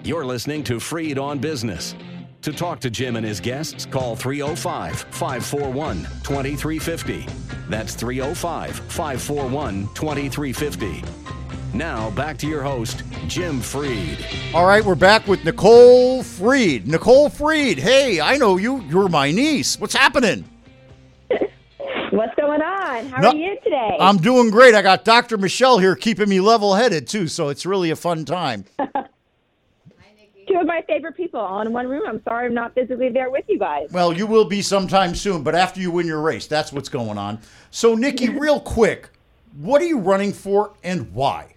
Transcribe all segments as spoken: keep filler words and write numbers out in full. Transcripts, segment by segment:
You're listening to Freed on Business. To talk to Jim and his guests, call three oh five, five four one, two three five oh. That's three oh five, five four one, two three five oh. Now, back to your host, Jim Freed. All right, we're back with Nicole Freed. Nicole Freed, hey, I know you. You're my niece. What's happening? What's going on? How No, are you today? I'm doing great. I got Doctor Michelle here keeping me level-headed, too, so it's really a fun time. Two of my favorite people all in one room. I'm sorry I'm not physically there with you guys. Well, you will be sometime soon, but after you win your race, that's what's going on. So, Nikki, real quick, what are you running for and why?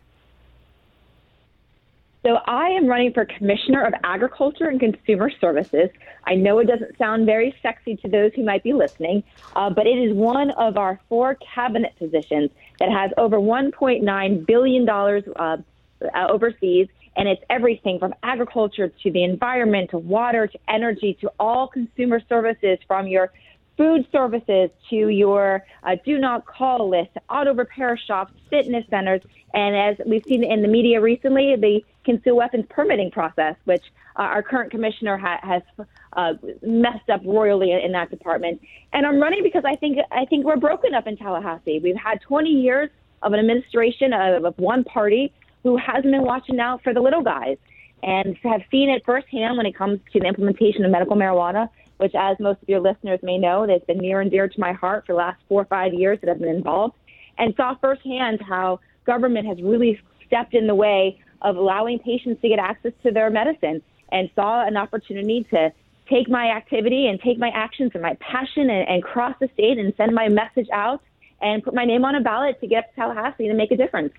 So I am running for Commissioner of Agriculture and Consumer Services. I know it doesn't sound very sexy to those who might be listening, uh, but it is one of our four cabinet positions that has over one point nine billion dollars uh, overseas. And it's everything from agriculture to the environment, to water, to energy, to all consumer services, from your food services to your uh, do not call list, auto repair shops, fitness centers. And as we've seen in the media recently, the concealed weapons permitting process, which uh, our current commissioner ha- has uh, messed up royally in that department. And I'm running because I think I think we're broken up in Tallahassee. We've had twenty years of an administration of, of one party who hasn't been watching out for the little guys, and have seen it firsthand when it comes to the implementation of medical marijuana, which, as most of your listeners may know, that's been near and dear to my heart for the last four or five years that I've been involved, and saw firsthand how government has really stepped in the way of allowing patients to get access to their medicine, and saw an opportunity to take my activity and take my actions and my passion and, and cross the state and send my message out and put my name on a ballot to get to Tallahassee and make a difference.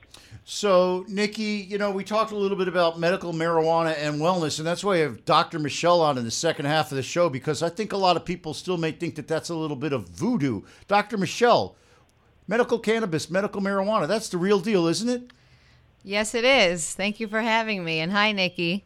So, Nikki, you know, we talked a little bit about medical marijuana and wellness, and that's why I have Doctor Michelle on in the second half of the show, because I think a lot of people still may think that that's a little bit of voodoo. Doctor Michelle, medical cannabis, medical marijuana, that's the real deal, isn't it? Yes, it is. Thank you for having me. And hi, Nikki.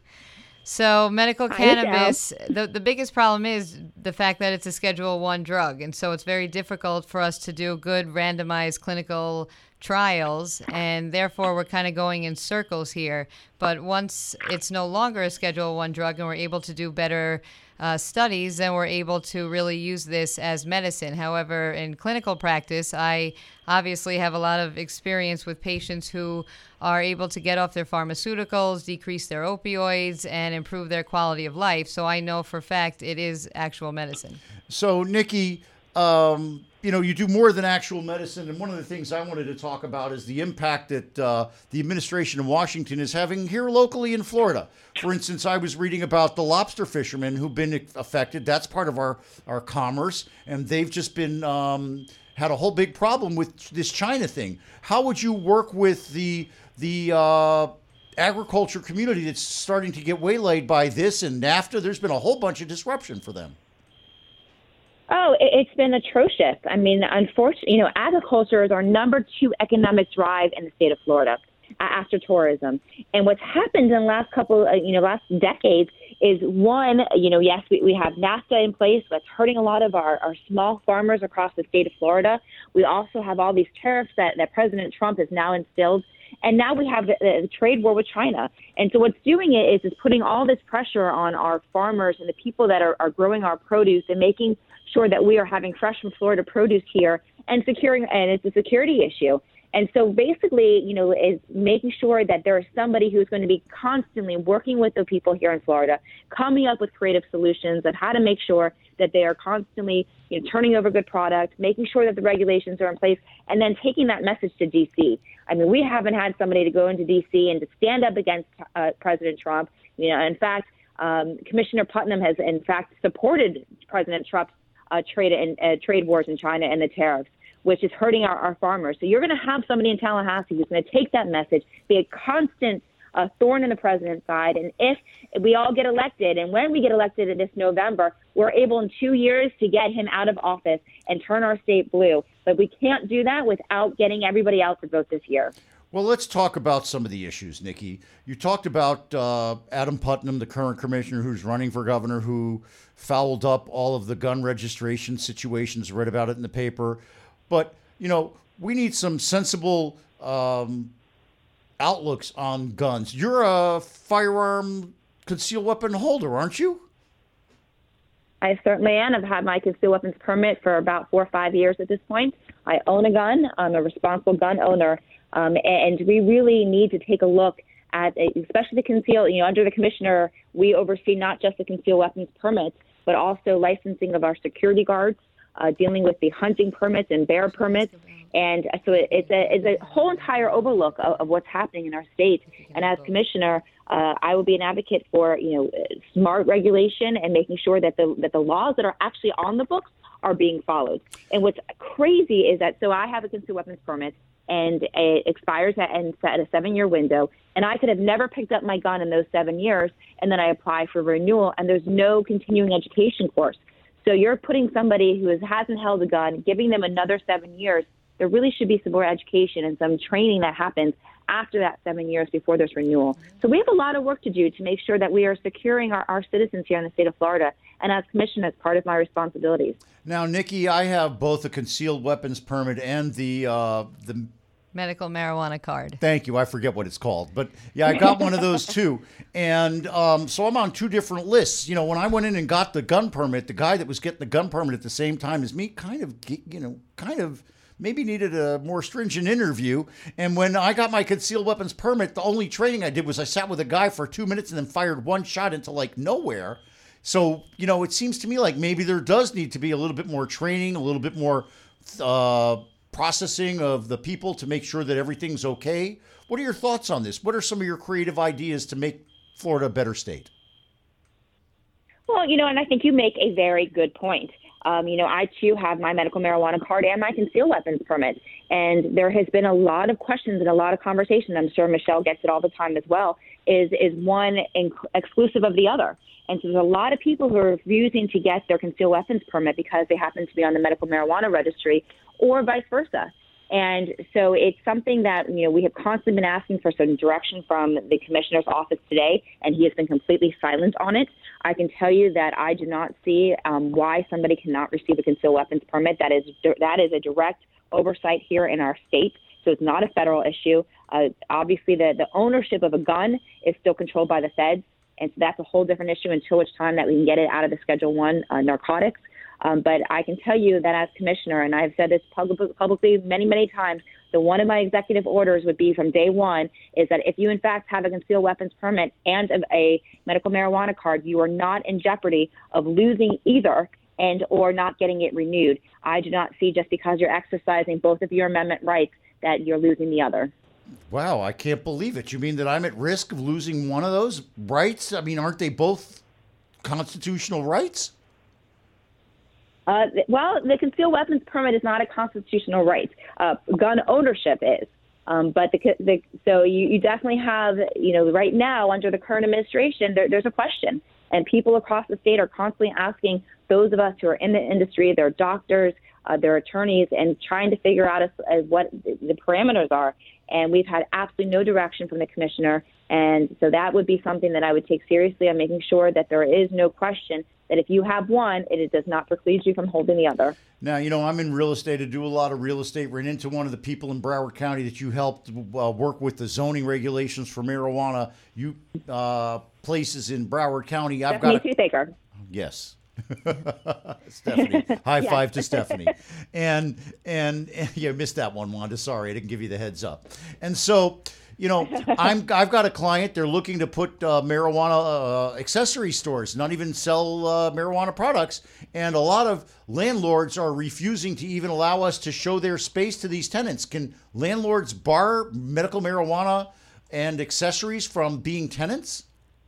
So medical Hi, cannabis, the, the biggest problem is the fact that it's a Schedule One drug. And so it's very difficult for us to do good randomized clinical trials. And therefore, we're kind of going in circles here. But once it's no longer a Schedule One drug and we're able to do better uh, studies, then we're able to really use this as medicine. However, in clinical practice, I obviously have a lot of experience with patients who are able to get off their pharmaceuticals, decrease their opioids, and improve their quality of life. So I know for a fact it is actual medicine. So, Nikki, um, you know, you do more than actual medicine. And one of the things I wanted to talk about is the impact that uh, the administration in Washington is having here locally in Florida. For instance, I was reading about the lobster fishermen who've been affected. That's part of our, our commerce. And they've just been um, had a whole big problem with this China thing. How would you work with the the uh, agriculture community that's starting to get waylaid by this and NAFTA? There's been a whole bunch of disruption for them. Oh, it- it's been atrocious. I mean, unfortunately, you know, agriculture is our number two economic drive in the state of Florida uh, after tourism. And what's happened in the last couple, uh, you know, last decades is, one, you know, yes, we, we have NAFTA in place that's hurting a lot of our, our small farmers across the state of Florida. We also have all these tariffs that, that President Trump has now instilled. And now we have the, the trade war with China. And so what's doing it is, is putting all this pressure on our farmers and the people that are, are growing our produce and making sure that we are having fresh from Florida produce here and securing, and it's a security issue. And so basically, you know, is making sure that there is somebody who's going to be constantly working with the people here in Florida, coming up with creative solutions on how to make sure that they are constantly, you know, turning over good product, making sure that the regulations are in place, and then taking that message to D C. I mean, we haven't had somebody to go into D C and to stand up against uh, President Trump. You know, in fact, um, Commissioner Putnam has, in fact, supported President Trump's uh, trade and uh, trade wars in China and the tariffs, which is hurting our, our farmers. So you're going to have somebody in Tallahassee who's going to take that message, be a constant uh, thorn in the president's side. And if we all get elected, and when we get elected in this November, we're able in two years to get him out of office and turn our state blue. But we can't do that without getting everybody out to vote this year. Well, let's talk about some of the issues, Nikki. You talked about uh, Adam Putnam, the current commissioner who's running for governor, who fouled up all of the gun registration situations, read about it in the paper. But, you know, we need some sensible um, outlooks on guns. You're a firearm concealed weapon holder, aren't you? I certainly am. I've had my concealed weapons permit for about four or five years at this point. I own a gun. I'm a responsible gun owner. Um, and we really need to take a look at, especially the concealed, you know, under the commissioner, we oversee not just the concealed weapons permits, but also licensing of our security guards, uh, dealing with the hunting permits and bear permits. And so it's a, it's a whole entire overlook of, of what's happening in our state. And as commissioner, uh, I will be an advocate for, you know, smart regulation and making sure that the that the laws that are actually on the books are being followed. And what's crazy is that, so I have a concealed weapons permit, and it expires at, at a seven-year window, and I could have never picked up my gun in those seven years, and then I apply for renewal, and there's no continuing education course. So you're putting somebody who has, hasn't held a gun, giving them another seven years. There really should be some more education and some training that happens after that seven years before there's renewal. So we have a lot of work to do to make sure that we are securing our, our citizens here in the state of Florida. And as commissioner, as part of my responsibilities. Now, Nikki, I have both a concealed weapons permit and the uh, the medical marijuana card. Thank you. I forget what it's called. But yeah, I got one of those too. And um, so I'm on two different lists. You know, when I went in and got the gun permit, the guy that was getting the gun permit at the same time as me kind of, you know, kind of maybe needed a more stringent interview. And when I got my concealed weapons permit, the only training I did was I sat with a guy for two minutes and then fired one shot into like nowhere. So, you know, it seems to me like maybe there does need to be a little bit more training, a little bit more uh, processing of the people to make sure that everything's okay. What are your thoughts on this? What are some of your creative ideas to make Florida a better state? Well, you know, and I think you make a very good point. Um, you know, I, too, have my medical marijuana card and my concealed weapons permit. And there has been a lot of questions and a lot of conversation. I'm sure Michelle gets it all the time as well. Is is one inc- exclusive of the other? And so there's a lot of people who are refusing to get their concealed weapons permit because they happen to be on the medical marijuana registry, or vice versa. And so it's something that, you know, we have constantly been asking for some direction from the commissioner's office today, and he has been completely silent on it. I can tell you that I do not see um, why somebody cannot receive a concealed weapons permit. That is that is a direct oversight here in our state, so it's not a federal issue. Uh, obviously, the, the ownership of a gun is still controlled by the feds, and so that's a whole different issue until which time that we can get it out of the Schedule One uh, narcotics. Um, but I can tell you that as commissioner, and I've said this public, publicly many, many times, that one of my executive orders would be from day one is that if you, in fact, have a concealed weapons permit and a, a medical marijuana card, you are not in jeopardy of losing either and or not getting it renewed. I do not see just because you're exercising both of your amendment rights that you're losing the other. Wow, I can't believe it. You mean that I'm at risk of losing one of those rights? I mean, aren't they both constitutional rights? Uh, well, the concealed weapons permit is not a constitutional right. Uh, gun ownership is. Um, but the, the, so you, you definitely have, you know, right now under the current administration, there, there's a question. And people across the state are constantly asking those of us who are in the industry, their doctors, uh, their attorneys, and trying to figure out as, as what the parameters are. And we've had absolutely no direction from the commissioner. And so that would be something that I would take seriously on making sure that there is no question that if you have one, it, it does not preclude you from holding the other. Now, you know, I'm in real estate. I do a lot of real estate. Ran into one of the people in Broward County that you helped uh, work with the zoning regulations for marijuana. You uh, places in Broward County. I've Stephanie got a, Toothaker. Yes. Stephanie. High Yes. five to Stephanie. And, and and yeah, missed that one, Wanda. Sorry, I didn't give you the heads up. And so, you know, I'm I've got a client. They're looking to put uh, marijuana uh, accessory stores, not even sell uh, marijuana products. And a lot of landlords are refusing to even allow us to show their space to these tenants. Can landlords bar medical marijuana and accessories from being tenants?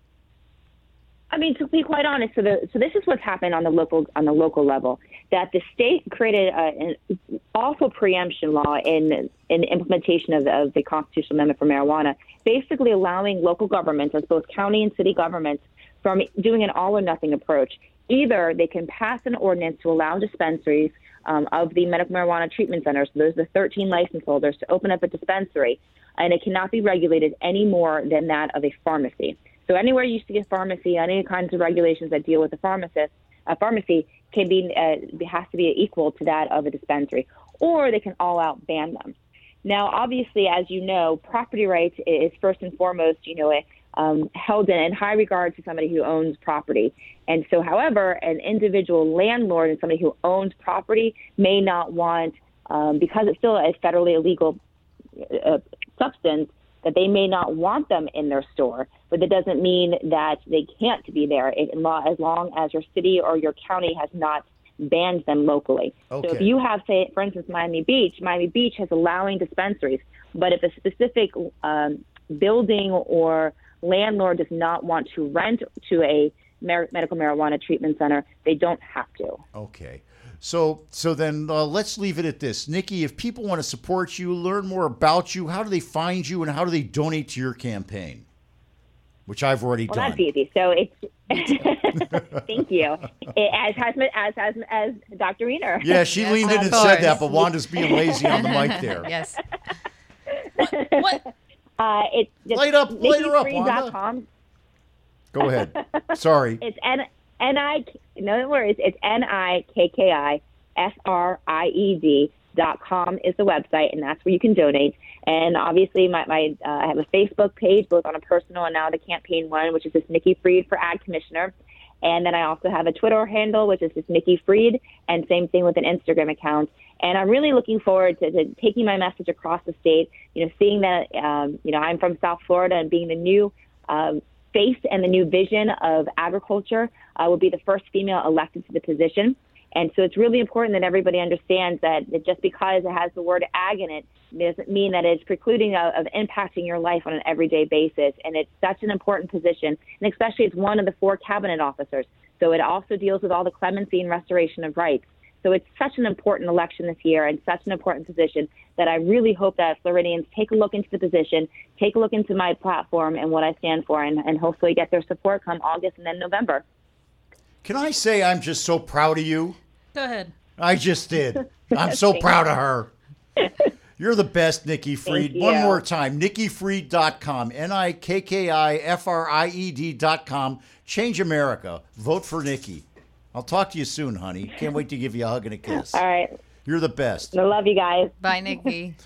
I mean, to be quite honest, so, the, so this is what's happened on the local on the local level. That the state created a, an awful preemption law in in the implementation of the, of the constitutional amendment for marijuana, basically allowing local governments, as both county and city governments, from doing an all or nothing approach. Either they can pass an ordinance to allow dispensaries um, of the medical marijuana treatment centers, so those are the thirteen license holders, to open up a dispensary, and it cannot be regulated any more than that of a pharmacy. So anywhere you see a pharmacy, any kinds of regulations that deal with a pharmacist, a pharmacy can be uh, has to be equal to that of a dispensary, or they can all out ban them. Now, obviously, as you know, property rights is first and foremost, you know, a, um, held in, in high regard to somebody who owns property. And so, however, an individual landlord and somebody who owns property may not want, um, because it's still a federally illegal uh, substance, that they may not want them in their store. But that doesn't mean that they can't be there it, as long as your city or your county has not banned them locally. Okay. So if you have, say, for instance, Miami Beach, Miami Beach has allowing dispensaries, but if a specific um, building or landlord does not want to rent to a mar- medical marijuana treatment center, they don't have to. Okay. So so then uh, let's leave it at this. Nikki, if people want to support you, learn more about you, how do they find you and how do they donate to your campaign? Which I've already well, done. That's easy. So it's thank you. It, as has as as as Doctor Wiener. Yeah, she Yes, leaned in of and said that, course. but Wanda's being lazy on the mic there. Yes. What? Uh, it's just Light up- light her up, nikki Wanda. freed dot com. Go ahead. Sorry. It's N N I no worries. It's N I K K I F R I E D dot com is the website, and that's where you can donate. And obviously, my, my uh, I have a Facebook page, both on a personal and now the campaign one, which is just Nikki Fried for Ag Commissioner. And then I also have a Twitter handle, which is just Nikki Fried, and same thing with an Instagram account. And I'm really looking forward to, to taking my message across the state. You know, seeing that um, you know I'm from South Florida and being the new um, face and the new vision of agriculture, uh, will be the first female elected to the position. And so it's really important that everybody understands that, that just because it has the word ag in it doesn't mean that it's precluding of, of impacting your life on an everyday basis. And it's such an important position, and especially it's one of the four cabinet officers. So it also deals with all the clemency and restoration of rights. So it's such an important election this year and such an important position that I really hope that Floridians take a look into the position, take a look into my platform and what I stand for, and, and hopefully get their support come August and then November. Can I say I'm just so proud of you? Go ahead. I just did. I'm so Thank proud of her. You're the best, Nikki Fried. Thank One you. more time, nikki fried dot com, N I K K I F R I E D dot com. Change America. Vote for Nikki. I'll talk to you soon, honey. Can't wait to give you a hug and a kiss. All right. You're the best. I love you guys. Bye, Nikki.